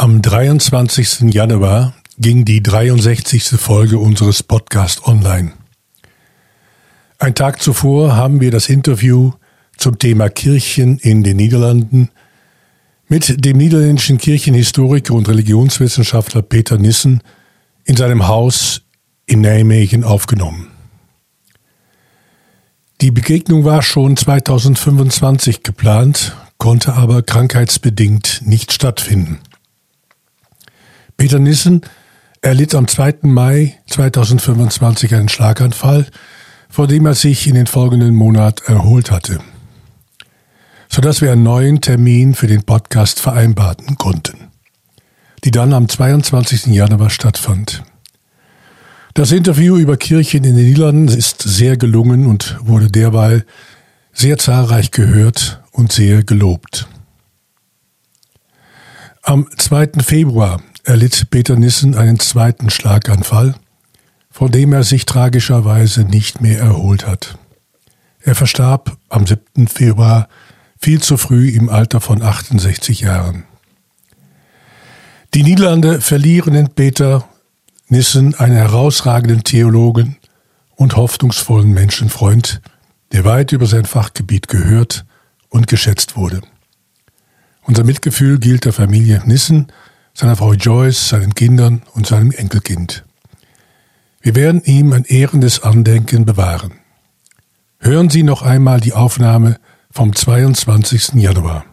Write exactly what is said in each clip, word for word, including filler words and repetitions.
Am dreiundzwanzigsten Januar ging die dreiundsechzigste Folge unseres Podcasts online. Ein Tag zuvor haben wir das Interview zum Thema Kirchen in den Niederlanden mit dem niederländischen Kirchenhistoriker und Religionswissenschaftler Peter Nissen in seinem Haus in Nijmegen aufgenommen. Die Begegnung war schon zweitausendfünfundzwanzig geplant, konnte aber krankheitsbedingt nicht stattfinden. Peter Nissen erlitt am zweiten Mai zweitausendfünfundzwanzig einen Schlaganfall, vor dem er sich in den folgenden Monat erholt hatte, sodass wir einen neuen Termin für den Podcast vereinbaren konnten, die dann am zweiundzwanzigsten Januar stattfand. Das Interview über Kirchen in den Niederlanden ist sehr gelungen und wurde derweil sehr zahlreich gehört und sehr gelobt. Am zweiten Februar erlitt Peter Nissen einen zweiten Schlaganfall, von dem er sich tragischerweise nicht mehr erholt hat. Er verstarb am siebten Februar viel zu früh im Alter von achtundsechzig Jahren. Die Niederlande verlieren in Peter Nissen einen herausragenden Theologen und hoffnungsvollen Menschenfreund, der weit über sein Fachgebiet gehört und geschätzt wurde. Unser Mitgefühl gilt der Familie Nissen, seiner Frau Joyce, seinen Kindern und seinem Enkelkind. Wir werden ihm ein ehrendes Andenken bewahren. Hören Sie noch einmal die Aufnahme vom zweiundzwanzigsten Januar.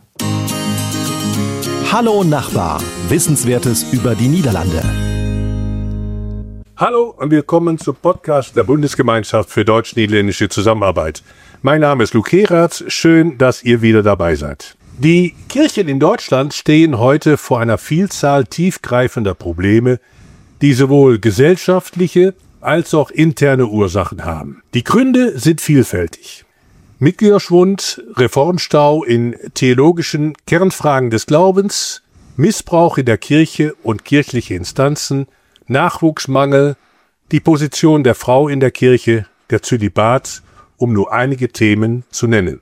Hallo Nachbar, Wissenswertes über die Niederlande. Hallo und willkommen zum Podcast der Bundesgemeinschaft für deutsch-niederländische Zusammenarbeit. Mein Name ist Luc Heratz, schön, dass ihr wieder dabei seid. Die Kirchen in Deutschland stehen heute vor einer Vielzahl tiefgreifender Probleme, die sowohl gesellschaftliche als auch interne Ursachen haben. Die Gründe sind vielfältig. Mitgliederschwund, Reformstau in theologischen Kernfragen des Glaubens, Missbrauch in der Kirche und kirchliche Instanzen, Nachwuchsmangel, die Position der Frau in der Kirche, der Zölibat, um nur einige Themen zu nennen.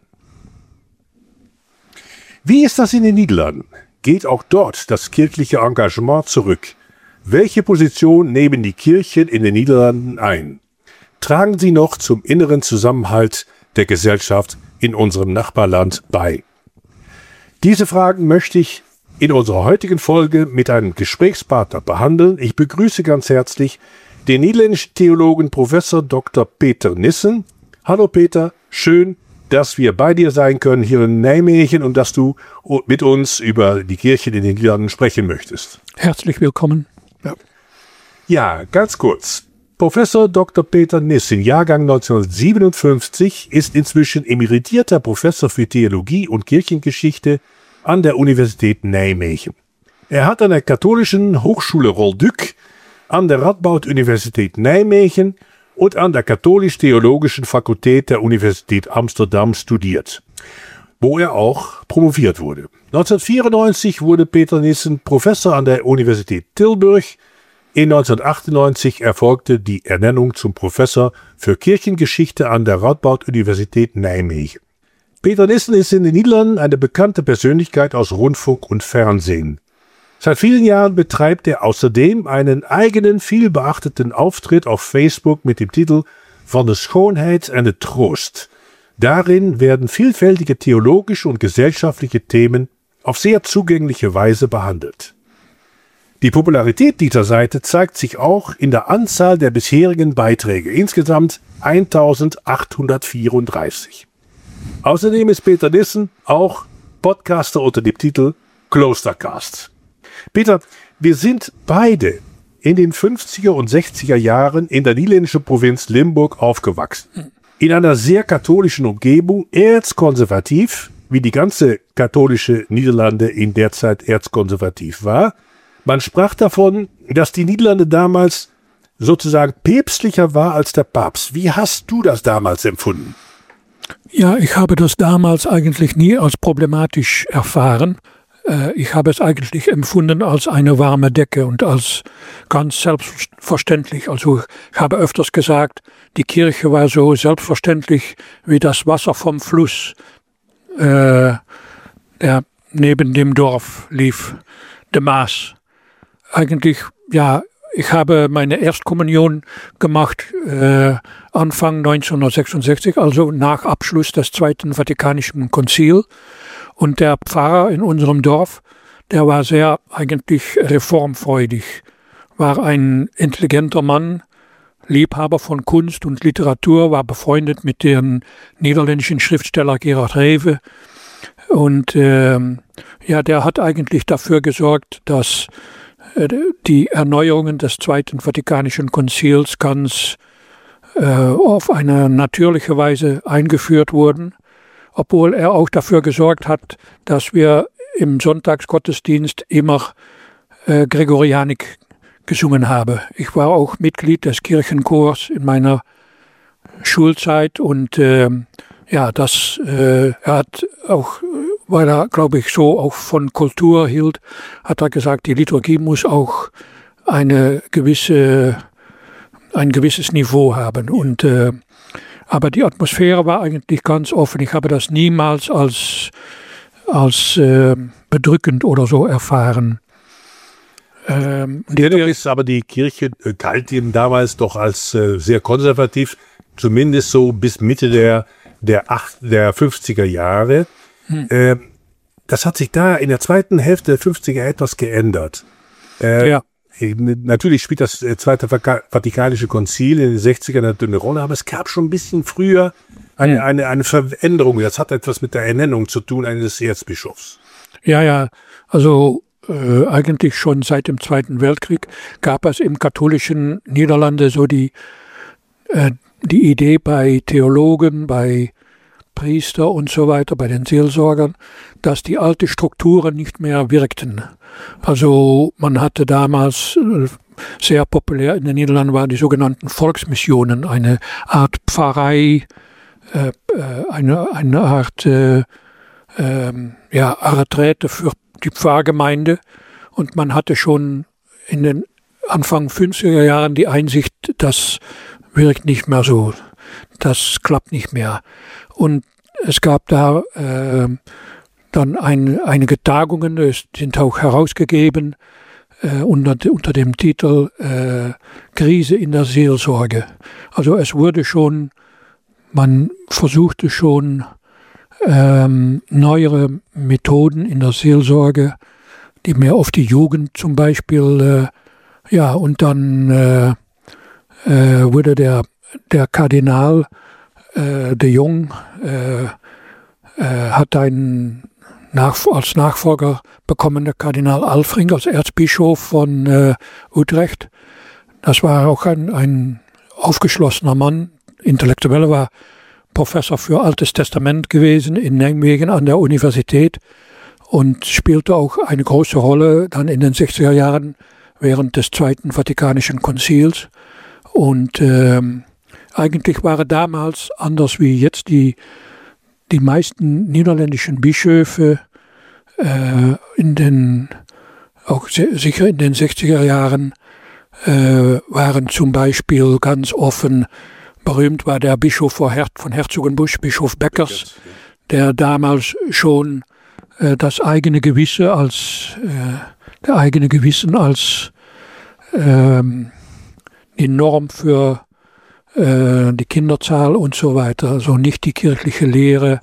Wie ist das in den Niederlanden? Geht auch dort das kirchliche Engagement zurück? Welche Position nehmen die Kirchen in den Niederlanden ein? Tragen sie noch zum inneren Zusammenhalt der Gesellschaft in unserem Nachbarland bei? Diese Fragen möchte ich in unserer heutigen Folge mit einem Gesprächspartner behandeln. Ich begrüße ganz herzlich den niederländischen Theologen Professor Doktor Peter Nissen. Hallo Peter, schön, dass wir bei dir sein können hier in Nijmegen und dass du mit uns über die Kirchen in den Niederlanden sprechen möchtest. Herzlich willkommen. Ja, ja ganz kurz. Professor Doktor Peter Nissen, Jahrgang neunzehnhundertsiebenundfünfzig, ist inzwischen emeritierter Professor für Theologie und Kirchengeschichte an der Universität Nijmegen. Er hat an der katholischen Hochschule Rolduc, an der Radboud-Universität Nijmegen und an der Katholisch-Theologischen Fakultät der Universität Amsterdam studiert, wo er auch promoviert wurde. neunzehnhundertvierundneunzig wurde Peter Nissen Professor an der Universität Tilburg. In neunzehnhundertachtundneunzig erfolgte die Ernennung zum Professor für Kirchengeschichte an der Radboud-Universität Nijmegen. Peter Nissen ist in den Niederlanden eine bekannte Persönlichkeit aus Rundfunk und Fernsehen. Seit vielen Jahren betreibt er außerdem einen eigenen, vielbeachteten Auftritt auf Facebook mit dem Titel Van de Schoonheid en de Troost. Darin werden vielfältige theologische und gesellschaftliche Themen auf sehr zugängliche Weise behandelt. Die Popularität dieser Seite zeigt sich auch in der Anzahl der bisherigen Beiträge, insgesamt eintausendachthundertvierunddreißig. Außerdem ist Peter Nissen auch Podcaster unter dem Titel Klostercast. Peter, wir sind beide in den fünfziger und sechziger Jahren in der niederländischen Provinz Limburg aufgewachsen. In einer sehr katholischen Umgebung, erzkonservativ, wie die ganze katholische Niederlande in der Zeit erzkonservativ war. Man sprach davon, dass die Niederlande damals sozusagen päpstlicher war als der Papst. Wie hast du das damals empfunden? Ja, ich habe das damals eigentlich nie als problematisch erfahren. Ich habe es eigentlich empfunden als eine warme Decke und als ganz selbstverständlich. Also ich habe öfters gesagt, die Kirche war so selbstverständlich wie das Wasser vom Fluss, äh, der neben dem Dorf lief. de Maas. Eigentlich, ja, ich habe meine Erstkommunion gemacht äh, Anfang neunzehnhundertsechsundsechzig, also nach Abschluss des Zweiten Vatikanischen Konzils. Und der Pfarrer in unserem Dorf, der war sehr eigentlich reformfreudig, war ein intelligenter Mann, Liebhaber von Kunst und Literatur, war befreundet mit dem niederländischen Schriftsteller Gerard Reeve. Und äh, ja, der hat eigentlich dafür gesorgt, dass äh, die Erneuerungen des Zweiten Vatikanischen Konzils ganz äh, auf eine natürliche Weise eingeführt wurden, obwohl er auch dafür gesorgt hat, dass wir im Sonntagsgottesdienst immer äh, Gregorianik gesungen haben. Ich war auch Mitglied des Kirchenchors in meiner Schulzeit und äh, ja, das äh, er hat auch, weil er, glaube ich, so auch von Kultur hielt, hat er gesagt, die Liturgie muss auch eine gewisse, ein gewisses Niveau haben. Und äh, aber die Atmosphäre war eigentlich ganz offen. Ich habe das niemals als als äh, bedrückend oder so erfahren. Ähm, Dennoch ist aber die Kirche äh, galt ihm damals doch als äh, sehr konservativ, zumindest so bis Mitte der der, acht, der fünfziger Jahre. Hm. Äh, das hat sich da in der zweiten Hälfte der fünfziger etwas geändert. Äh, ja. Natürlich spielt das Zweite Vatikanische Konzil in den sechzigern natürlich eine Rolle, aber es gab schon ein bisschen früher eine, eine, eine Veränderung. Das hat etwas mit der Ernennung zu tun eines Erzbischofs. Ja, ja, also äh, eigentlich schon seit dem Zweiten Weltkrieg gab es im katholischen Niederlande so die, äh, die Idee bei Theologen, bei Priester und so weiter, bei den Seelsorgern, dass die alten Strukturen nicht mehr wirkten. Also man hatte damals, sehr populär in den Niederlanden waren die sogenannten Volksmissionen, eine Art Pfarrei, äh, eine, eine Art äh, äh, ja, Retrette für die Pfarrgemeinde. Und man hatte schon in den Anfang fünfziger Jahren die Einsicht, das wirkt nicht mehr so, das klappt nicht mehr. Und es gab da äh, dann ein, einige Tagungen, es sind auch herausgegeben äh, unter, unter dem Titel äh, Krise in der Seelsorge. Also es wurde schon, man versuchte schon ähm, neuere Methoden in der Seelsorge, die mehr auf die Jugend zum Beispiel, äh, ja, und dann äh, äh, wurde der, der Kardinal de Jong äh, äh, hat einen Nach- als Nachfolger bekommen, der Kardinal Alfring als Erzbischof von äh, Utrecht. Das war auch ein, ein aufgeschlossener Mann, Intellektueller, war Professor für Altes Testament gewesen in Nijmegen an der Universität und spielte auch eine große Rolle dann in den sechziger Jahren während des Zweiten Vatikanischen Konzils. Und ähm, eigentlich waren damals, anders wie jetzt, die, die meisten niederländischen Bischöfe äh, in den, auch se- sicher in den sechziger Jahren, äh, waren zum Beispiel ganz offen, berühmt war der Bischof von, Her- von Herzogenbusch, Bischof Beckers, der damals schon äh, das eigene Gewissen als, äh, der eigene Gewissen als äh, die Norm für die Kinderzahl und so weiter, also nicht die kirchliche Lehre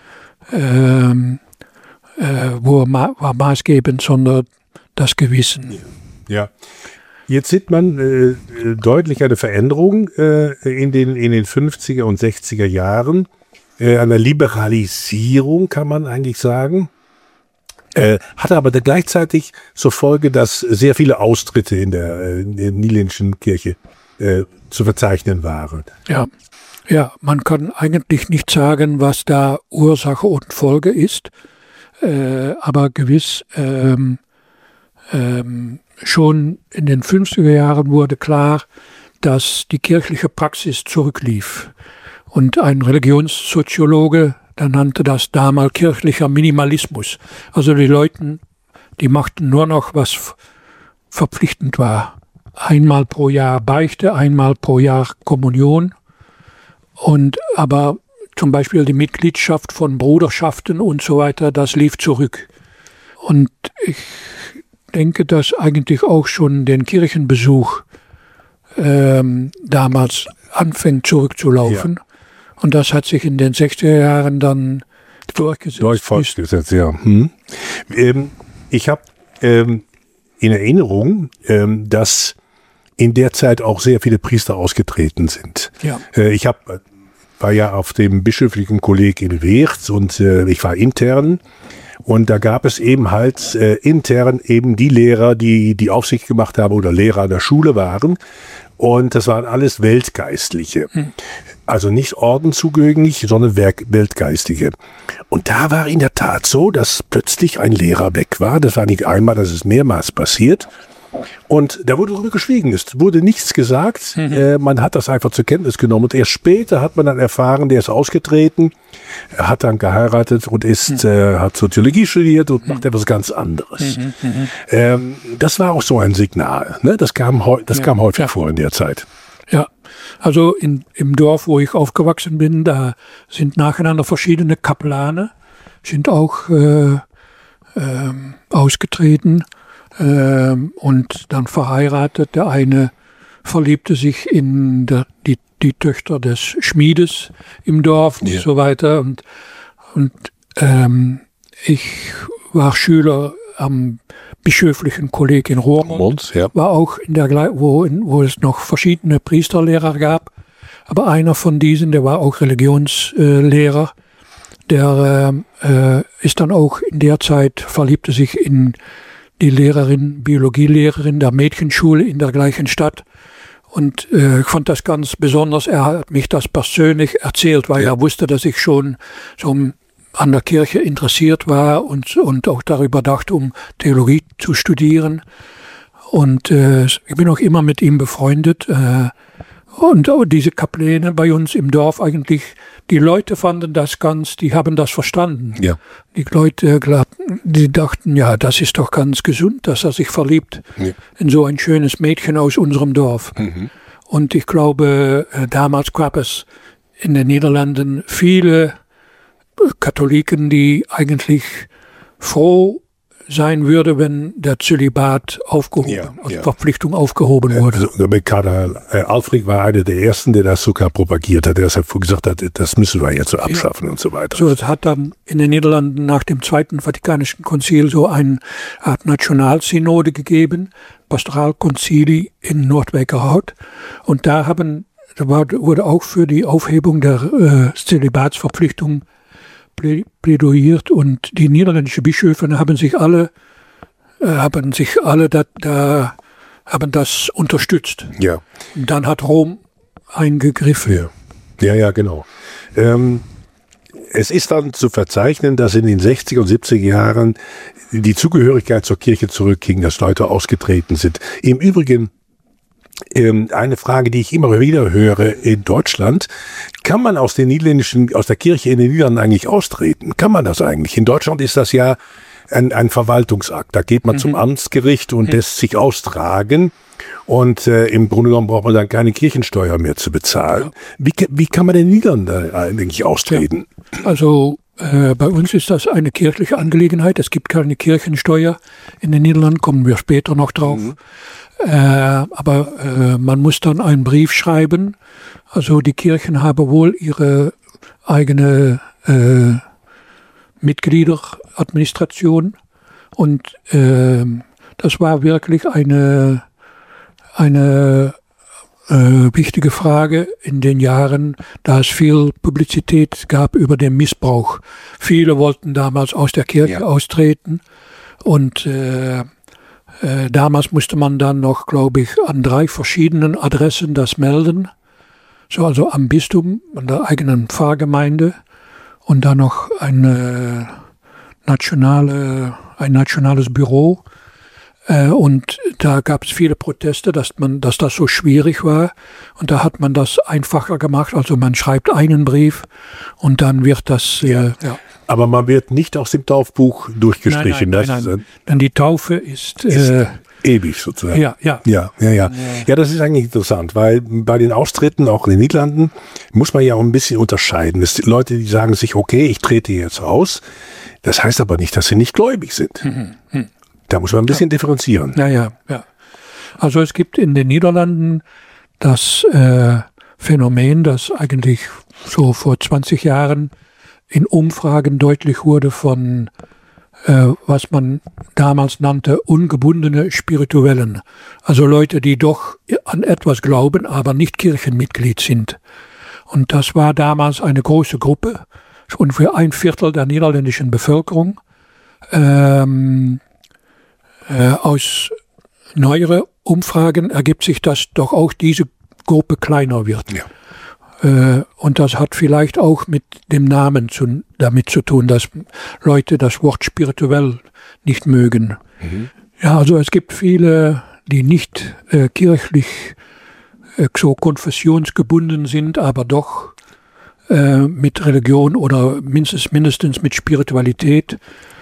ähm, äh, wo ma- war maßgebend, sondern das Gewissen. Ja, jetzt sieht man äh, deutlich eine Veränderung äh, in, den, in den fünfziger und sechziger Jahren, äh, eine Liberalisierung kann man eigentlich sagen, äh, hatte aber gleichzeitig zur Folge, dass sehr viele Austritte in der, äh, in der niederländischen Kirche äh, zu verzeichnen waren. Ja, ja, man kann eigentlich nicht sagen, was da Ursache und Folge ist, äh, aber gewiss ähm, ähm, schon in den fünfziger Jahren wurde klar, dass die kirchliche Praxis zurücklief. Und ein Religionssoziologe, der nannte das damals kirchlicher Minimalismus. Also die Leute, die machten nur noch, was verpflichtend war. Einmal pro Jahr Beichte, einmal pro Jahr Kommunion. Und aber zum Beispiel die Mitgliedschaft von Bruderschaften und so weiter, das lief zurück. Und ich, denke, dass eigentlich auch schon den Kirchenbesuch ähm, damals anfängt zurückzulaufen. Ja. Und das hat sich in den sechziger Jahren dann durchgesetzt. Durch fortgesetzt, ja. Hm. Ähm, ich habe ähm, in Erinnerung, ähm, dass in der Zeit auch sehr viele Priester ausgetreten sind. Ja. Äh, ich hab, war ja auf dem bischöflichen Kolleg in Weert und äh, ich war intern. Und da gab es eben halt äh, intern eben die Lehrer, die die Aufsicht gemacht haben oder Lehrer der Schule waren. Und das waren alles Weltgeistliche. Hm. Also nicht ordenszugehörig, sondern Weltgeistliche. Und da war in der Tat so, dass plötzlich ein Lehrer weg war. Das war nicht einmal, das ist mehrmals passiert. Und da wurde darüber geschwiegen, es wurde nichts gesagt, mhm. äh, man hat das einfach zur Kenntnis genommen und erst später hat man dann erfahren, der ist ausgetreten, er hat dann geheiratet und ist, mhm. äh, hat Soziologie studiert und mhm. macht etwas ganz anderes. Mhm. Mhm. Ähm, das war auch so ein Signal, ne? Das kam, das ja. kam häufig ja. vor in der Zeit. Ja, also in, im Dorf, wo ich aufgewachsen bin, da sind nacheinander verschiedene Kaplane, sind auch äh, äh, ausgetreten. Ähm, und dann verheiratet. Der eine verliebte sich in der, die, die Töchter des Schmiedes im Dorf und ja. so weiter. Und, und ähm, ich war Schüler am bischöflichen Kolleg in Roermond, ja. war auch in der, wo, in, wo es noch verschiedene Priesterlehrer gab. Aber einer von diesen, der war auch Religionslehrer, der äh, ist dann auch in der Zeit, verliebte sich in die Lehrerin, Biologielehrerin der Mädchenschule in der gleichen Stadt. Und äh, ich fand das ganz besonders. Er hat mich das persönlich erzählt, weil ja. er wusste, dass ich schon so an der Kirche interessiert war und, und auch darüber dachte, um Theologie zu studieren. Und äh, ich bin auch immer mit ihm befreundet. Äh, und auch diese Kapläne bei uns im Dorf eigentlich, die Leute fanden das ganz, die haben das verstanden. Ja. Die Leute glaubten, die dachten, ja, das ist doch ganz gesund, dass er sich verliebt ja. in so ein schönes Mädchen aus unserem Dorf. Mhm. Und ich glaube, damals gab es in den Niederlanden viele Katholiken, die eigentlich froh sein würde, wenn der Zölibat aufgehoben, ja, als ja. Verpflichtung aufgehoben wurde. Also, Karl äh, Alfred war einer der ersten, der das sogar propagiert hat, der deshalb gesagt hat, das müssen wir jetzt so abschaffen ja. und so weiter. So, es hat dann in den Niederlanden nach dem Zweiten Vatikanischen Konzil so eine Art Nationalsynode gegeben, Pastoralkonzili in Noordwijkerhout. Und da haben, da war, wurde auch für die Aufhebung der äh, Zölibatsverpflichtung plädoyiert und die niederländischen Bischöfe haben sich alle, äh, haben sich alle da, da, haben das unterstützt. Ja. Und dann hat Rom eingegriffen. Ja, ja, ja genau. Ähm, es ist dann zu verzeichnen, dass in den sechziger und siebziger Jahren die Zugehörigkeit zur Kirche zurückging, dass Leute ausgetreten sind. Im Übrigen Ähm, eine Frage, die ich immer wieder höre in Deutschland: Kann man aus den niederländischen, aus der Kirche in den Niederlanden eigentlich austreten? Kann man das eigentlich? In Deutschland ist das ja ein, ein Verwaltungsakt. Da geht man mhm. zum Amtsgericht und mhm. lässt sich austragen. Und äh, im Grunde genommen braucht man dann keine Kirchensteuer mehr zu bezahlen. Ja. Wie, wie kann man in den Niederlanden eigentlich austreten? Ja. Also äh, bei uns ist das eine kirchliche Angelegenheit. Es gibt keine Kirchensteuer in den Niederlanden, kommen wir später noch drauf. Mhm. Äh, aber äh, man muss dann einen Brief schreiben. Also die Kirchen haben wohl ihre eigene äh, Mitgliederadministration. Und äh, das war wirklich eine, eine äh, wichtige Frage in den Jahren, da es viel Publizität gab über den Missbrauch. Viele wollten damals aus der Kirche ja. austreten und äh, Äh, damals musste man dann noch, glaube ich, an drei verschiedenen Adressen das melden. So, also am Bistum, an der eigenen Pfarrgemeinde und dann noch eine nationale, ein nationales Büro. Äh, und da gab es viele Proteste, dass man, dass das so schwierig war. Und da hat man das einfacher gemacht. Also man schreibt einen Brief und dann wird das, ja. Äh, ja. Aber man wird nicht aus dem Taufbuch durchgestrichen. Nein, nein, nein, nein. Denn die Taufe ist, ist äh, ewig sozusagen. Ja, ja. Ja, ja, ja. Ja, das ist eigentlich interessant, weil bei den Austritten, auch in den Niederlanden, muss man ja auch ein bisschen unterscheiden. Es sind Leute, die sagen sich, okay, ich trete jetzt aus. Das heißt aber nicht, dass sie nicht gläubig sind. Mhm. Da muss man ein bisschen ja. differenzieren. Ja, ja, ja. Also es gibt in den Niederlanden das äh, Phänomen, das eigentlich so vor zwanzig Jahren in Umfragen deutlich wurde von, äh, was man damals nannte, ungebundene Spirituellen. Also Leute, die doch an etwas glauben, aber nicht Kirchenmitglied sind. Und das war damals eine große Gruppe, ungefähr ein Viertel der niederländischen Bevölkerung. Ähm, äh, aus neueren Umfragen ergibt sich, dass doch auch diese Gruppe kleiner wird. Ja. Äh, und das hat vielleicht auch mit dem Namen zu, damit zu tun, dass Leute das Wort spirituell nicht mögen. Mhm. Ja, also es gibt viele, die nicht äh, kirchlich äh, so konfessionsgebunden sind, aber doch äh, mit Religion oder mindestens, mindestens mit Spiritualität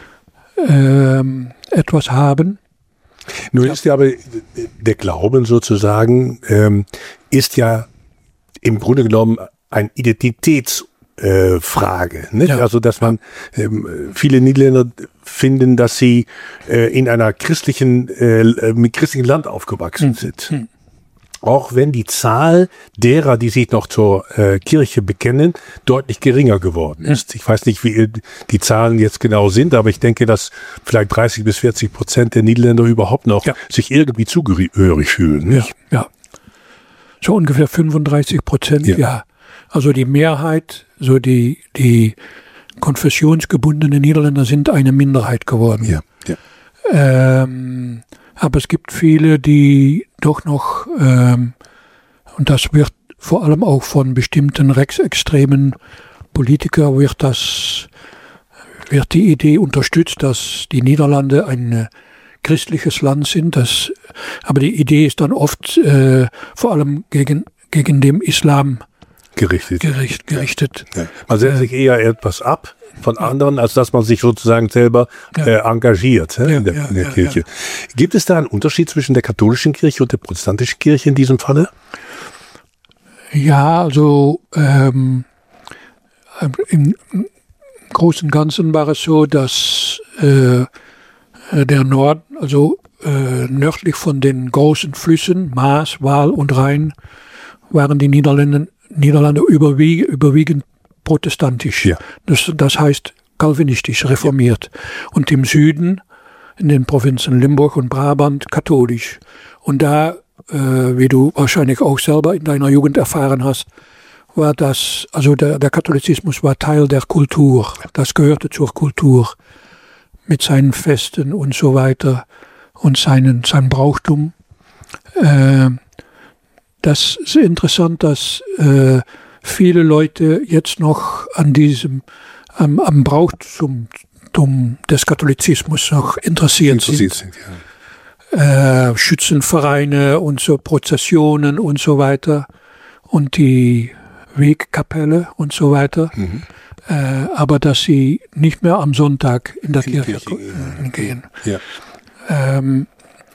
äh, etwas haben. Nun ist ja aber der Glauben sozusagen, ähm, ist ja im Grunde genommen eine Identitätsfrage. Äh, ja. Also dass man, ähm, viele Niederländer finden, dass sie äh, in einer christlichen, äh, mit christlichem Land aufgewachsen hm. sind. Hm. Auch wenn die Zahl derer, die sich noch zur äh, Kirche bekennen, deutlich geringer geworden ist. Ich weiß nicht, wie die Zahlen jetzt genau sind, aber ich denke, dass vielleicht dreißig bis vierzig Prozent der Niederländer überhaupt noch ja. sich irgendwie zugehörig fühlen. Nicht? Ja, ja. So ungefähr fünfunddreißig Prozent, ja. ja. Also die Mehrheit, so die, die konfessionsgebundenen Niederländer sind eine Minderheit geworden. Ja, ja. Ähm, aber es gibt viele, die doch noch, ähm, und das wird vor allem auch von bestimmten rechtsextremen Politikern, wird das, wird die Idee unterstützt, dass die Niederlande ein christliches Land sind. Das, aber die Idee ist dann oft äh, vor allem gegen, gegen den Islam gerichtet. Gericht, gerichtet. Ja. Man setzt äh, sich eher etwas ab von anderen, als dass man sich sozusagen selber ja. äh, engagiert äh, ja, in der, ja, in der ja, Kirche. Ja. Gibt es da einen Unterschied zwischen der katholischen Kirche und der protestantischen Kirche in diesem Falle? Ja, also ähm, im Großen und Ganzen war es so, dass äh, der Norden, also äh, nördlich von den großen Flüssen, Maas, Waal und Rhein, waren die Niederlande, Niederlande überwieg, überwiegend protestantisch. Ja. Das, das heißt kalvinistisch, reformiert. Ja. Und im Süden, in den Provinzen Limburg und Brabant, katholisch. Und da, äh, wie du wahrscheinlich auch selber in deiner Jugend erfahren hast, war das, also der, der Katholizismus war Teil der Kultur. Das gehörte zur Kultur. Mit seinen Festen und so weiter und seinen, sein Brauchtum. Äh, das ist interessant, dass äh, viele Leute jetzt noch an diesem, am, am Brauchtum des Katholizismus noch interessiert, interessiert sind. sind ja. äh, Schützenvereine und so Prozessionen und so weiter und die Wegkapelle und so weiter. Mhm. Äh, aber dass sie nicht mehr am Sonntag in der in Kirche, Kirche äh, gehen. Ja. Ähm,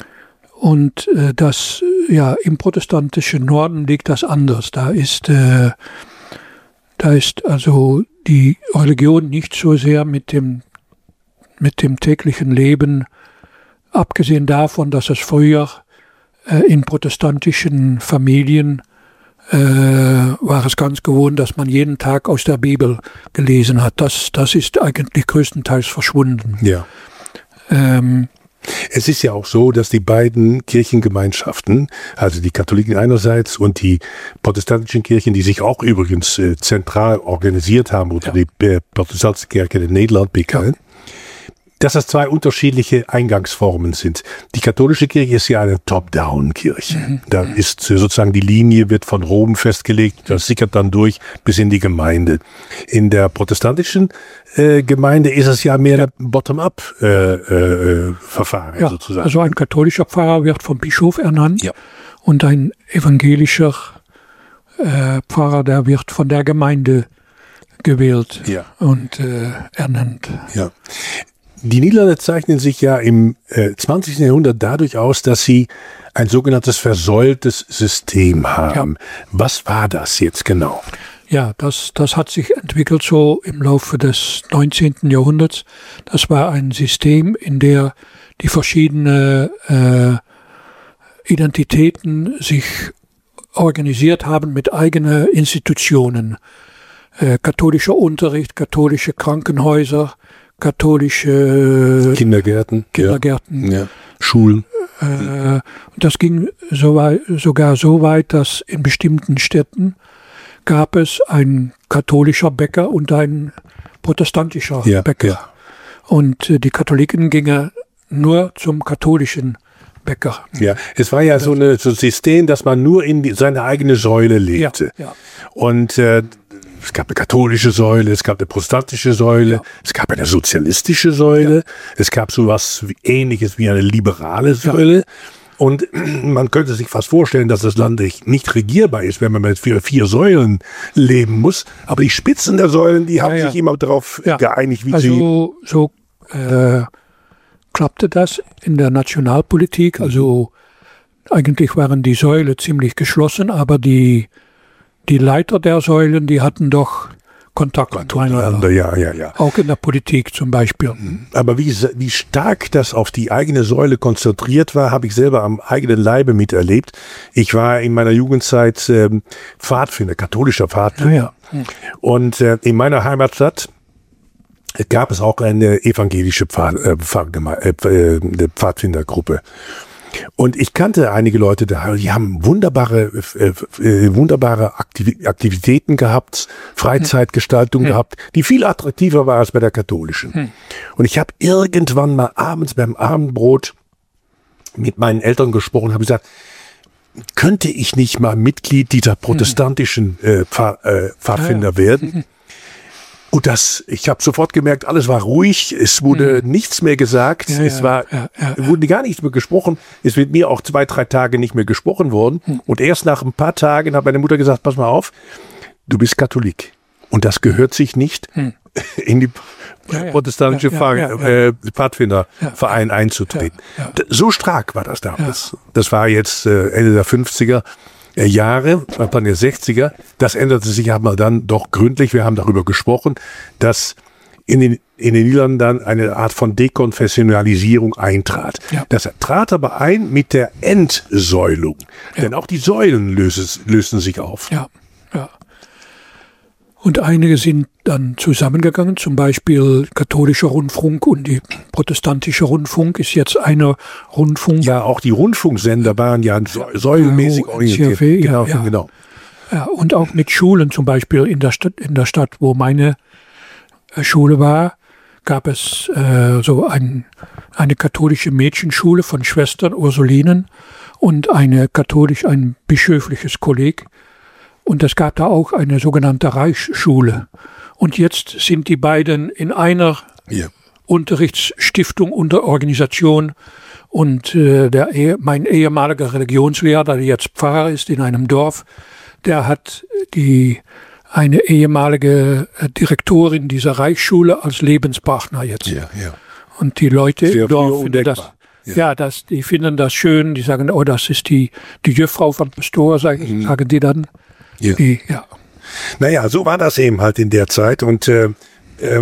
und äh, das, ja, im protestantischen Norden liegt das anders. Da ist, äh, da ist also die Religion nicht so sehr mit dem, mit dem täglichen Leben, abgesehen davon, dass es früher äh, in protestantischen Familien Äh, war es ganz gewohnt, dass man jeden Tag aus der Bibel gelesen hat. Das, das ist eigentlich größtenteils verschwunden. Ja. Ähm, es ist ja auch so, dass die beiden Kirchengemeinschaften, also die Katholiken einerseits und die protestantischen Kirchen, die sich auch übrigens äh, zentral organisiert haben unter ja. die äh, Protestantische Kirche in Nederland, B K N, ja. dass das zwei unterschiedliche Eingangsformen sind. Die katholische Kirche ist ja eine Top-Down-Kirche. Mhm. Da ist sozusagen die Linie, wird von Rom festgelegt, das sickert dann durch bis in die Gemeinde. In der protestantischen äh, Gemeinde ist es ja mehr ja. Bottom-up-Verfahren äh, äh, ja, sozusagen. Also ein katholischer Pfarrer wird vom Bischof ernannt ja. und ein evangelischer äh, Pfarrer, der wird von der Gemeinde gewählt ja. und äh, ernannt. Ja. Die Niederlande zeichnen sich ja im äh, zwanzigsten Jahrhundert dadurch aus, dass sie ein sogenanntes versäultes System haben. Ja. Was war das jetzt genau? Ja, das, das hat sich entwickelt so im Laufe des neunzehnten Jahrhunderts. Das war ein System, in der die verschiedenen äh, Identitäten sich organisiert haben mit eigenen Institutionen. Äh, katholischer Unterricht, katholische Krankenhäuser, katholische Kindergärten, Kindergärten. Ja. Ja. Schulen. Äh, das ging so weit, sogar so weit, dass in bestimmten Städten gab es ein katholischer Bäcker und ein protestantischer ja, Bäcker. Ja. Und äh, die Katholiken gingen nur zum katholischen Bäcker. Ja, es war ja so, eine, so ein System, dass man nur in die, seine eigene Säule lebte. Ja, ja. Und äh, es gab eine katholische Säule, es gab eine protestantische Säule, Ja. es gab eine sozialistische Säule, ja. Es gab sowas wie, Ähnliches wie eine liberale Säule. Ja. Und man könnte sich fast vorstellen, dass das Land nicht regierbar ist, wenn man mit vier, vier Säulen leben muss. Aber die Spitzen der Säulen, die haben ja, ja. sich immer darauf ja. geeinigt, wie also, sie... So äh, klappte das in der Nationalpolitik. Also eigentlich waren die Säulen ziemlich geschlossen, aber die, die Leiter der Säulen, die hatten doch Kontakt untereinander. Ja, ja, ja. Auch in der Politik zum Beispiel. Aber wie, wie stark das auf die eigene Säule konzentriert war, habe ich selber am eigenen Leibe miterlebt. Ich war in meiner Jugendzeit ähm, Pfadfinder, katholischer Pfadfinder. Ja, ja. Und äh, in meiner Heimatstadt gab es auch eine evangelische Pfad, äh, Pfad, äh, Pfadfindergruppe. Und ich kannte einige Leute da, die haben wunderbare, äh, äh, wunderbare Aktiv- Aktivitäten gehabt, Freizeitgestaltung hm. gehabt, die viel attraktiver war als bei der katholischen. Hm. Und ich habe irgendwann mal abends beim Abendbrot mit meinen Eltern gesprochen, habe gesagt, könnte ich nicht mal Mitglied dieser protestantischen äh, Pfad, äh, Pfadfinder ja, ja. werden? Und das, ich habe sofort gemerkt, alles war ruhig, es wurde mhm. nichts mehr gesagt, ja, es war, ja, ja, ja. wurde gar nichts mehr gesprochen, es wird mir auch zwei, drei Tage nicht mehr gesprochen worden. Mhm. Und erst nach ein paar Tagen hat meine Mutter gesagt, pass mal auf, du bist Katholik. Und das gehört sich nicht, mhm. in die ja, ja. protestantische ja, ja, ja, ja. Äh, Pfadfinderverein ja, ja. einzutreten. Ja, ja. So stark war das damals. Ja. Das war jetzt äh, Ende der fünfziger Jahre, Anfang der sechziger, das änderte sich aber dann doch gründlich. Wir haben darüber gesprochen, dass in den, in den Niederlanden dann eine Art von Dekonfessionalisierung eintrat. Ja. Das trat aber ein mit der Entsäulung. Ja. Denn auch die Säulen lösen, lösen sich auf. Ja, ja. Und einige sind dann zusammengegangen, zum Beispiel katholischer Rundfunk und die protestantische Rundfunk ist jetzt einer Rundfunk. Ja, auch die Rundfunksender waren ja säulenmäßig ja, orientiert. C F W, genau, ja, genau. Ja, und auch mit Schulen, zum Beispiel in der Stadt, in der Stadt, wo meine Schule war, gab es äh, so ein, eine katholische Mädchenschule von Schwestern Ursulinen und eine katholisch, ein bischöfliches Kolleg. Und es gab da auch eine sogenannte Reichsschule. Und jetzt sind die beiden in einer ja. Unterrichtsstiftung unter Organisation. Und äh, der, mein ehemaliger Religionslehrer, der jetzt Pfarrer ist in einem Dorf, der hat die, eine ehemalige Direktorin dieser Reichsschule als Lebenspartner jetzt. Ja, ja. Und die Leute im Dorf finden das, ja. ja, das, die finden das schön. Die sagen, oh, das ist die, die Jungfrau vom Pastor, sagen, mhm. sagen die dann. Ja. Die, ja. Naja, so war das eben halt in der Zeit und äh, äh,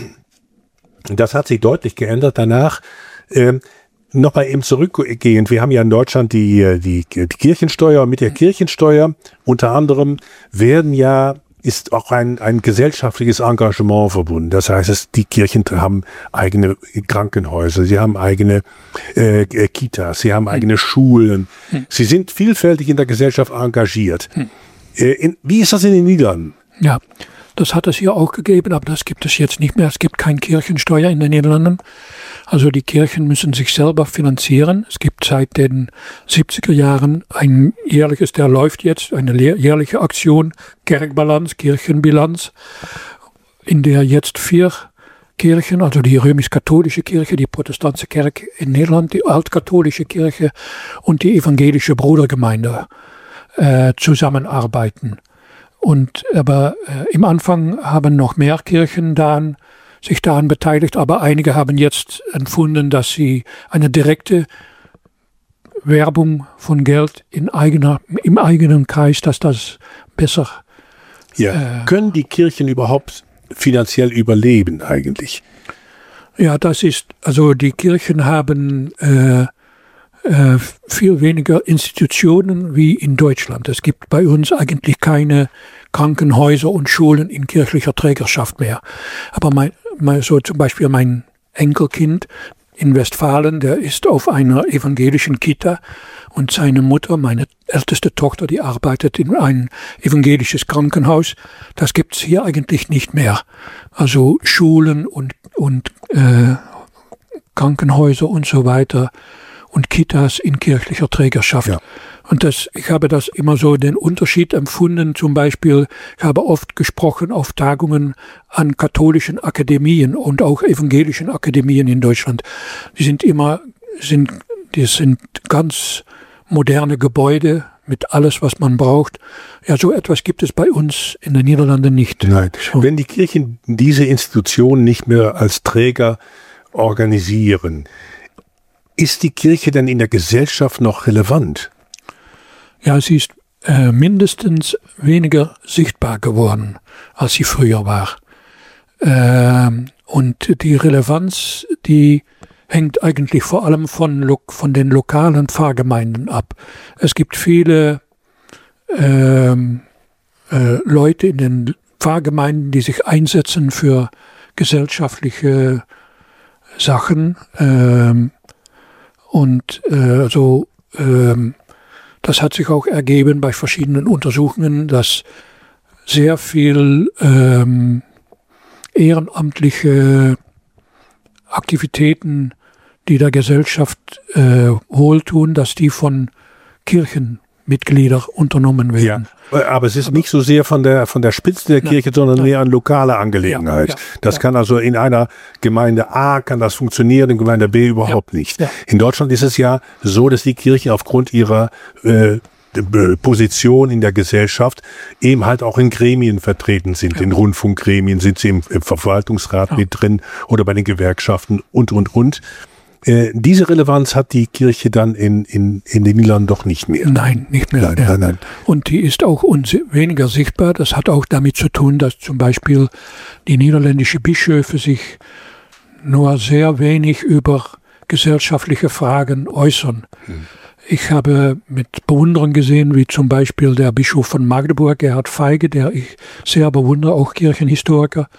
das hat sich deutlich geändert danach. Äh, Nochmal eben zurückgehend, wir haben ja in Deutschland die, die, die Kirchensteuer, mit der Kirchensteuer unter anderem werden ja, ist auch ein, ein gesellschaftliches Engagement verbunden. Das heißt, es, die Kirchen haben eigene Krankenhäuser, sie haben eigene äh, Kitas, sie haben eigene Schulen. Sie sind vielfältig in der Gesellschaft engagiert. In, wie ist das in den Niederlanden? Ja, das hat es hier auch gegeben, aber das gibt es jetzt nicht mehr. Es gibt keine Kirchensteuer in den Niederlanden. Also die Kirchen müssen sich selber finanzieren. Es gibt seit den siebziger Jahren ein jährliches, der läuft jetzt, eine jährliche Aktion, Kerkbalans, Kirchenbilanz, in der jetzt vier Kirchen, also die römisch-katholische Kirche, die protestantische Kirche in Nederland, die altkatholische Kirche und die evangelische Brudergemeinde Äh, zusammenarbeiten. Und aber äh, im Anfang haben noch mehr Kirchen daran, sich daran beteiligt, aber einige haben jetzt empfunden, dass sie eine direkte Werbung von Geld in eigener, im eigenen Kreis, dass das besser. Ja. Äh, Können die Kirchen überhaupt finanziell überleben eigentlich? Ja, das ist, also die Kirchen haben äh, äh, viel weniger Institutionen wie in Deutschland. Es gibt bei uns eigentlich keine Krankenhäuser und Schulen in kirchlicher Trägerschaft mehr. Aber mein, mein, so zum Beispiel mein Enkelkind in Westfalen, der ist auf einer evangelischen Kita und seine Mutter, meine älteste Tochter, die arbeitet in ein evangelisches Krankenhaus. Das gibt's hier eigentlich nicht mehr. Also Schulen und, und äh, Krankenhäuser und so weiter und Kitas in kirchlicher Trägerschaft. Ja. Und das, ich habe das immer so den Unterschied empfunden. Zum Beispiel, ich habe oft gesprochen auf Tagungen an katholischen Akademien und auch evangelischen Akademien in Deutschland. Die sind immer, sind, die sind ganz moderne Gebäude mit alles, was man braucht. Ja, so etwas gibt es bei uns in den Niederlanden nicht. Nein. So. Wenn die Kirchen diese Institutionen nicht mehr als Träger organisieren, ist die Kirche denn in der Gesellschaft noch relevant? Ja, sie ist äh, mindestens weniger sichtbar geworden, als sie früher war. Ähm, und die Relevanz, die hängt eigentlich vor allem von, von den lokalen Pfarrgemeinden ab. Es gibt viele ähm, äh, Leute in den Pfarrgemeinden, die sich einsetzen für gesellschaftliche Sachen. Ähm, und äh, so ähm, das hat sich auch ergeben bei verschiedenen Untersuchungen, dass sehr viel ähm, ehrenamtliche Aktivitäten, die der Gesellschaft äh, wohltun, dass die von Kirchenmitgliedern unternommen werden. Ja, aber es ist nicht so sehr von der, von der Spitze der Nein, Kirche, sondern nein. eher eine lokale Angelegenheit. Ja, ja, das ja. kann also in einer Gemeinde A kann das funktionieren, in Gemeinde B überhaupt Ja, nicht. ja. In Deutschland ist es ja so, dass die Kirche aufgrund ihrer äh, Position in der Gesellschaft eben halt auch in Gremien vertreten sind. Ja. In Rundfunkgremien sind sie im, im Verwaltungsrat ja. mit drin oder bei den Gewerkschaften und, und, und. Äh, diese Relevanz hat die Kirche dann in, in, in den Niederlanden doch nicht mehr. Nein, nicht mehr. Nein, ja. nein, nein. Und die ist auch weniger sichtbar. Das hat auch damit zu tun, dass zum Beispiel die niederländischen Bischöfe sich nur sehr wenig über gesellschaftliche Fragen äußern. Hm. Ich habe mit Bewunderung gesehen, wie zum Beispiel der Bischof von Magdeburg, Gerhard Feige, der ich sehr bewundere, auch Kirchenhistoriker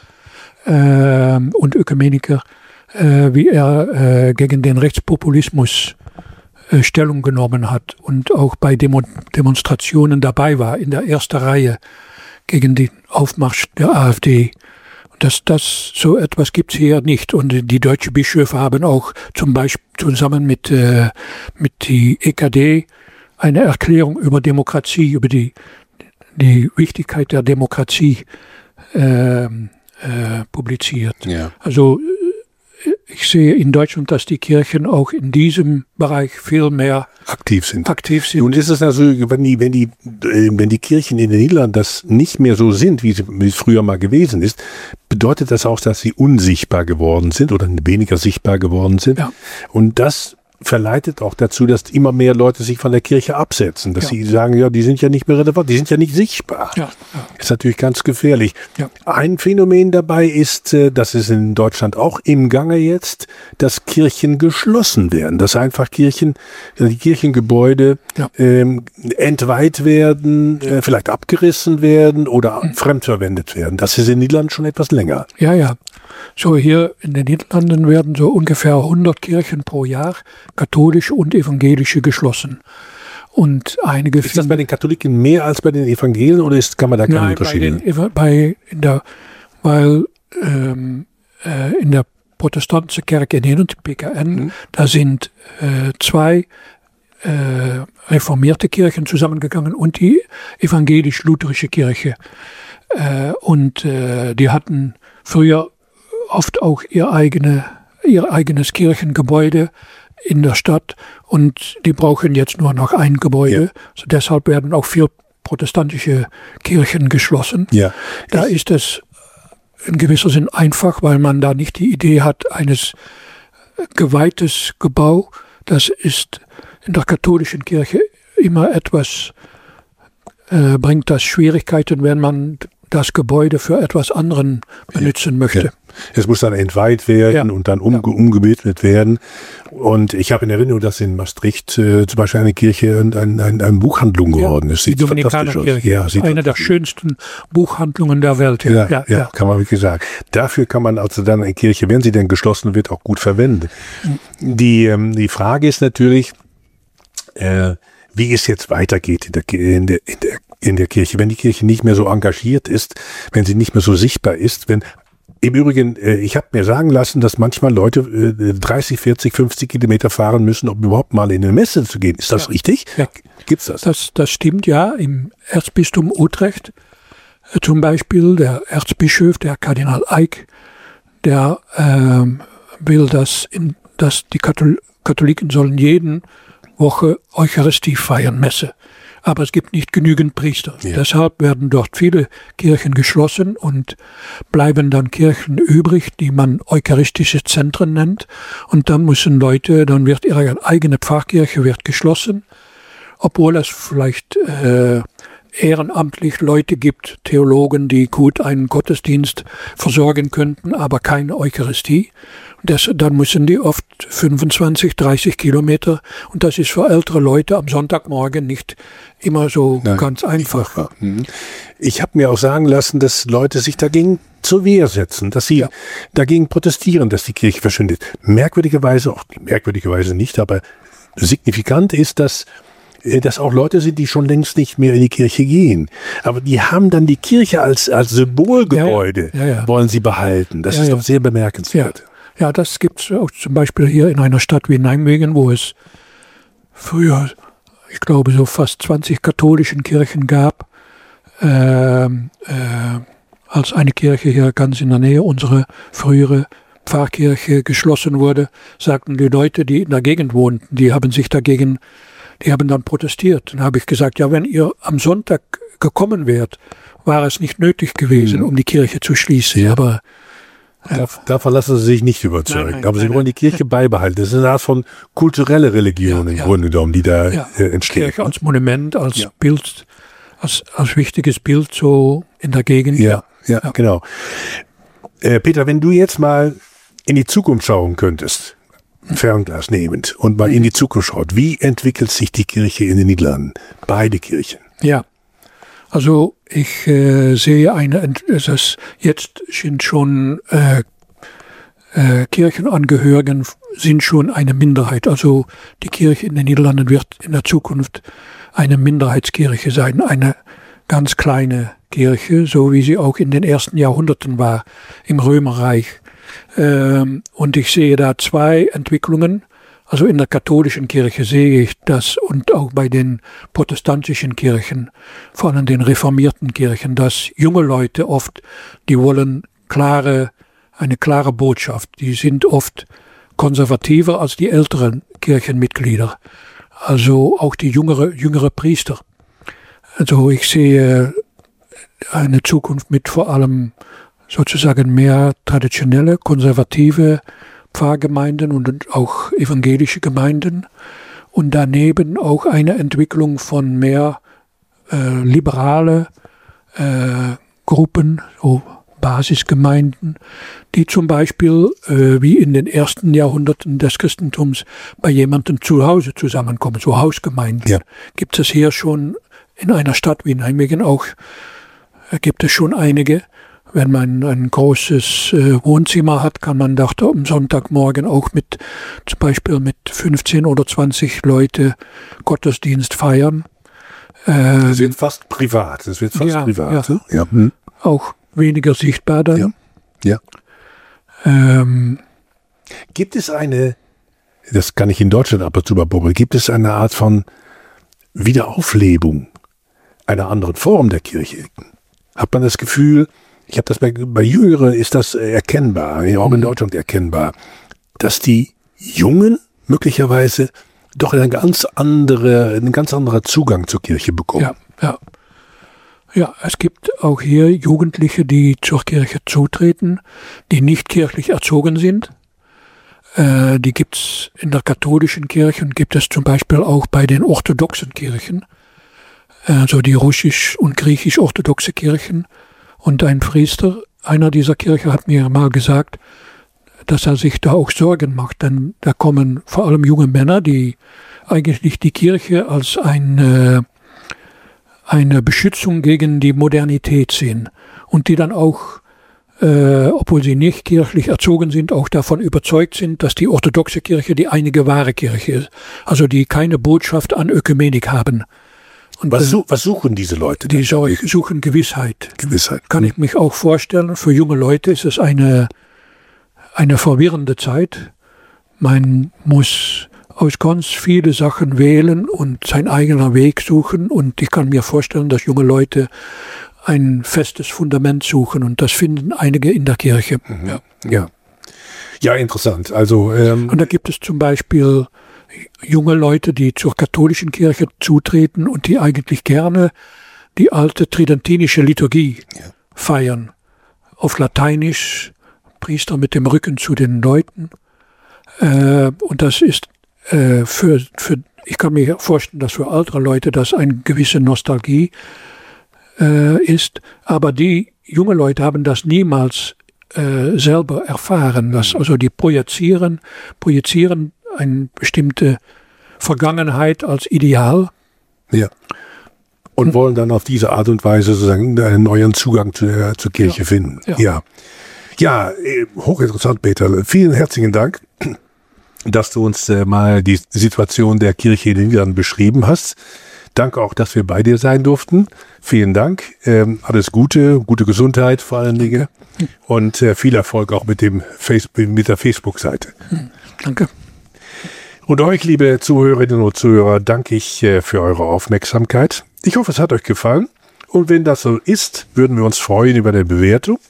äh, und Ökumeniker, äh, wie er äh, gegen den Rechtspopulismus äh, Stellung genommen hat und auch bei Demo- Demonstrationen dabei war, in der ersten Reihe gegen den Aufmarsch der AfD. Das, das, so etwas gibt es hier nicht. Und die deutschen Bischöfe haben auch zum Beispiel zusammen mit, äh, mit die E K D eine Erklärung über Demokratie, über die, die Wichtigkeit der Demokratie äh, äh, publiziert. Ja. Also ich sehe in Deutschland, dass die Kirchen auch in diesem Bereich viel mehr aktiv sind. Aktiv sind. Nun ist es also, wenn die, wenn die, wenn die Kirchen in den Niederlanden das nicht mehr so sind, wie es früher mal gewesen ist, bedeutet das auch, dass sie unsichtbar geworden sind oder weniger sichtbar geworden sind. Ja. Und das verleitet auch dazu, dass immer mehr Leute sich von der Kirche absetzen, dass ja. sie sagen, ja, die sind ja nicht mehr relevant, die sind ja nicht sichtbar. Ja, ja. Ist natürlich ganz gefährlich. Ja. Ein Phänomen dabei ist, das ist in Deutschland auch im Gange jetzt, dass Kirchen geschlossen werden, dass einfach Kirchen, die Kirchengebäude ja. ähm, entweiht werden, äh, vielleicht abgerissen werden oder mhm. fremdverwendet werden. Das ist in Niederlanden schon etwas länger. Ja, ja. So hier in den Niederlanden werden so ungefähr hundert Kirchen pro Jahr, katholische und evangelische, geschlossen. Und einige ist das bei den Katholiken mehr als bei den Evangelien oder ist, kann man da keine Nein, Unterschiede? Bei den, bei in der, weil ähm, äh, in der protestantischen Kerk in Nederland, P K N, mhm. da sind äh, zwei äh, reformierte Kirchen zusammengegangen und die evangelisch-lutherische Kirche. Äh, und äh, die hatten früher oft auch ihr, eigene, ihr eigenes Kirchengebäude in der Stadt und die brauchen jetzt nur noch ein Gebäude. Ja. Also deshalb werden auch vier protestantische Kirchen geschlossen. Ja. Da ist es in gewisser Sinn einfach, weil man da nicht die Idee hat eines geweihtes Gebäu. Das ist in der katholischen Kirche immer etwas, äh, bringt das Schwierigkeiten, wenn man das Gebäude für etwas anderen benutzen ja. möchte. Ja. Es muss dann entweiht werden ja. und dann umge- ja. umgewidmet werden. Und ich habe in Erinnerung, dass in Maastricht äh, zum Beispiel eine Kirche eine ein, ein, ein Buchhandlung geworden ja, ist. Die Dominikanerkirche, ja, eine der schönsten Buchhandlungen der Welt. Ja, ja, ja, ja. kann man wirklich sagen. Dafür kann man also dann eine Kirche, wenn sie denn geschlossen wird, auch gut verwenden. Mhm. Die, ähm, die Frage ist natürlich, äh, wie es jetzt weitergeht in der, in der, in der, in der Kirche, wenn die Kirche nicht mehr so engagiert ist, wenn sie nicht mehr so sichtbar ist, wenn im Übrigen, ich habe mir sagen lassen, dass manchmal Leute dreißig, vierzig, fünfzig Kilometer fahren müssen, um überhaupt mal in eine Messe zu gehen. Ist das ja. richtig? Ja. Gibt's das? das? Das stimmt, ja. Im Erzbistum Utrecht äh, zum Beispiel, der Erzbischof, der Kardinal Eijk, der äh, will, dass, in, dass die Kathol- Katholiken sollen jeden Woche Eucharistie feiern, Messe. Aber es gibt nicht genügend Priester. Ja. Deshalb werden dort viele Kirchen geschlossen und bleiben dann Kirchen übrig, die man eucharistische Zentren nennt. Und dann müssen Leute, dann wird ihre eigene Pfarrkirche wird geschlossen, obwohl es vielleicht äh, ehrenamtlich Leute gibt, Theologen, die gut einen Gottesdienst versorgen könnten, aber keine Eucharistie. Das, dann müssen die oft fünfundzwanzig, dreißig Kilometer und das ist für ältere Leute am Sonntagmorgen nicht immer so Nein. ganz einfach. Ich habe mir auch sagen lassen, dass Leute sich dagegen zur Wehr setzen, dass sie ja. dagegen protestieren, dass die Kirche verschwindet. Merkwürdigerweise, auch merkwürdigerweise nicht, aber signifikant ist, dass dass auch Leute sind, die schon längst nicht mehr in die Kirche gehen. Aber die haben dann die Kirche als, als Symbolgebäude, ja, ja. Ja, ja. wollen sie behalten. Das ja, ist ja. doch sehr bemerkenswert. Ja, ja das gibt es auch zum Beispiel hier in einer Stadt wie Nijmegen, wo es früher, ich glaube, so fast zwanzig katholischen Kirchen gab. Äh, äh, als eine Kirche hier ganz in der Nähe, unsere frühere Pfarrkirche, geschlossen wurde, sagten die Leute, die in der Gegend wohnten, die haben sich dagegen Die haben dann protestiert. Dann habe ich gesagt, ja, wenn ihr am Sonntag gekommen wärt, war es nicht nötig gewesen, um die Kirche zu schließen. Ja. Aber äh, da, davon lassen Sie sich nicht überzeugen. Nein, nein, Aber Sie nein, wollen die Kirche beibehalten. Das ist eine Art von kulturelle Religion ja, im ja. Grunde genommen, die da ja. äh, entsteht. Kirche als Monument, als ja. Bild, als, als wichtiges Bild so in der Gegend. Ja, ja, ja. genau. Äh, Peter, wenn du jetzt mal in die Zukunft schauen könntest, Fernglas nehmend und mal in die Zukunft schaut. Wie entwickelt sich die Kirche in den Niederlanden? Beide Kirchen. Ja, also ich äh, sehe eine, das jetzt sind schon äh, äh, Kirchenangehörigen sind schon eine Minderheit. Also die Kirche in den Niederlanden wird in der Zukunft eine Minderheitskirche sein, eine ganz kleine Kirche, so wie sie auch in den ersten Jahrhunderten war im Römerreich. Und ich sehe da zwei Entwicklungen. Also in der katholischen Kirche sehe ich das und auch bei den protestantischen Kirchen, vor allem den reformierten Kirchen, dass junge Leute oft, die wollen klare, eine klare Botschaft. Die sind oft konservativer als die älteren Kirchenmitglieder. Also auch die jüngere, jüngere Priester. Also ich sehe eine Zukunft mit vor allem sozusagen mehr traditionelle, konservative Pfarrgemeinden und auch evangelische Gemeinden und daneben auch eine Entwicklung von mehr äh, liberale äh, Gruppen, so Basisgemeinden, die zum Beispiel äh, wie in den ersten Jahrhunderten des Christentums bei jemandem zu Hause zusammenkommen, so Hausgemeinden. Ja. Gibt es hier schon in einer Stadt wie Nijmegen auch, äh, gibt es schon einige. Wenn man ein großes äh, Wohnzimmer hat, kann man dort am Sonntagmorgen auch mit, zum Beispiel mit fünfzehn oder zwanzig Leute Gottesdienst feiern. Äh, das wird fast privat. Das wird fast ja, privat. Ja. Ja. Hm. Auch weniger sichtbar dann. Ja. ja. Ähm, gibt es eine, das kann ich in Deutschland ab und zu mal probieren, gibt es eine Art von Wiederauflebung einer anderen Form der Kirche? Hat man das Gefühl, ich habe das bei, bei Jüngeren ist das erkennbar, auch in Deutschland erkennbar, dass die Jungen möglicherweise doch einen ganz andere, einen ganz anderer Zugang zur Kirche bekommen. Ja, ja. Ja, es gibt auch hier Jugendliche, die zur Kirche zutreten, die nicht kirchlich erzogen sind. Äh, die gibt es in der katholischen Kirche und gibt es zum Beispiel auch bei den orthodoxen Kirchen, also die russisch- und griechisch-orthodoxe Kirchen. Und ein Priester einer dieser Kirche hat mir mal gesagt, dass er sich da auch Sorgen macht, denn da kommen vor allem junge Männer, die eigentlich die Kirche als eine, eine Beschützung gegen die Modernität sehen und die dann auch, äh, obwohl sie nicht kirchlich erzogen sind, auch davon überzeugt sind, dass die orthodoxe Kirche die einige wahre Kirche ist, also die keine Botschaft an Ökumenik haben. Und was, su- was suchen diese Leute? Die suchen Gewissheit. Gewissheit. Kann ich mich auch vorstellen. Für junge Leute ist es eine, eine verwirrende Zeit. Man muss aus ganz viele Sachen wählen und seinen eigenen Weg suchen. Und ich kann mir vorstellen, dass junge Leute ein festes Fundament suchen. Und das finden einige in der Kirche. Mhm. Ja. Ja. Ja, interessant. Also, ähm und da gibt es zum Beispiel junge Leute, die zur katholischen Kirche zutreten und die eigentlich gerne die alte tridentinische Liturgie ja. feiern. Auf Lateinisch, Priester mit dem Rücken zu den Leuten. Äh, und das ist äh, für, für, ich kann mir vorstellen, dass für ältere Leute das eine gewisse Nostalgie äh, ist. Aber die junge Leute haben das niemals äh, selber erfahren. Das, also die projizieren, projizieren eine bestimmte Vergangenheit als Ideal. Ja. Und wollen dann auf diese Art und Weise sozusagen einen neuen Zugang zu der, zur Kirche ja. finden. Ja. Ja. Ja, hochinteressant, Peter. Vielen herzlichen Dank, dass du uns äh, mal die Situation der Kirche in den Niederlanden beschrieben hast. Danke auch, dass wir bei dir sein durften. Vielen Dank. Ähm, alles Gute, gute Gesundheit vor allen Dingen. Und äh, viel Erfolg auch mit, dem Face- mit der Facebook-Seite. Danke. Und euch, liebe Zuhörerinnen und Zuhörer, danke ich äh, für eure Aufmerksamkeit. Ich hoffe, es hat euch gefallen. Und wenn das so ist, würden wir uns freuen über eine Bewertung.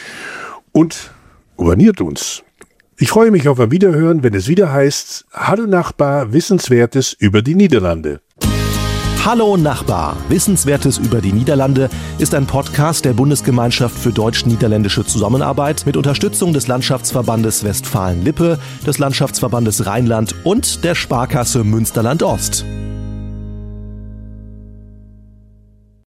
Und abonniert uns. Ich freue mich auf ein Wiederhören, wenn es wieder heißt, Hallo Nachbar, Wissenswertes über die Niederlande. Hallo Nachbar, Wissenswertes über die Niederlande ist ein Podcast der Bundesgemeinschaft für deutsch-niederländische Zusammenarbeit mit Unterstützung des Landschaftsverbandes Westfalen-Lippe, des Landschaftsverbandes Rheinland und der Sparkasse Münsterland-Ost.